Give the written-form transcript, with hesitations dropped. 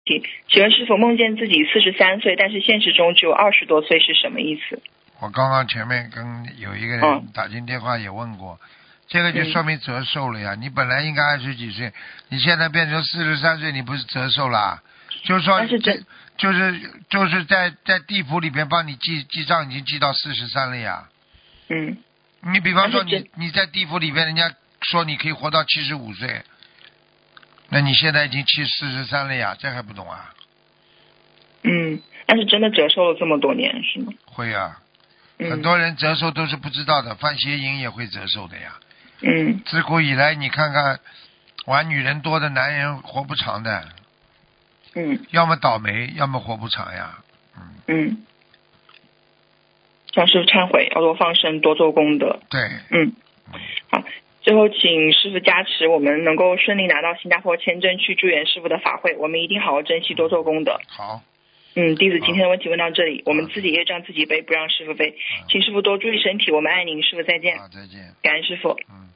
请问师傅，梦见自己43岁，但是现实中只有20多岁是什么意思？ 我刚刚前面跟有一个人打进电话也问过，这个就说明折寿了呀。你本来应该20几岁，你现在变成43岁，你不是折寿啦？就是说，就是在地府里边帮你记账，已经记到43了呀。你比方说你在地府里边，人家说你可以活到75岁，那你现在已经43了呀，这还不懂啊？ 但是真的折寿了这么多年是吗？ 会啊，很多人折寿都是不知道的，犯邪淫也会折寿的呀。自古以来你看看，玩女人多的男人活不长的。要么倒霉，要么活不长呀。 向师傅忏悔，要多放生，多做功德。 对。 好，最后请师傅加持，我们能够顺利拿到新加坡签证去助缘师傅的法会，我们一定好好珍惜，多做功德。 好。 弟子今天的问题问到这里，我们自己业障自己背，不让师傅背，请师傅多注意身体，我们爱您，师傅再见。 再见。 感恩师傅。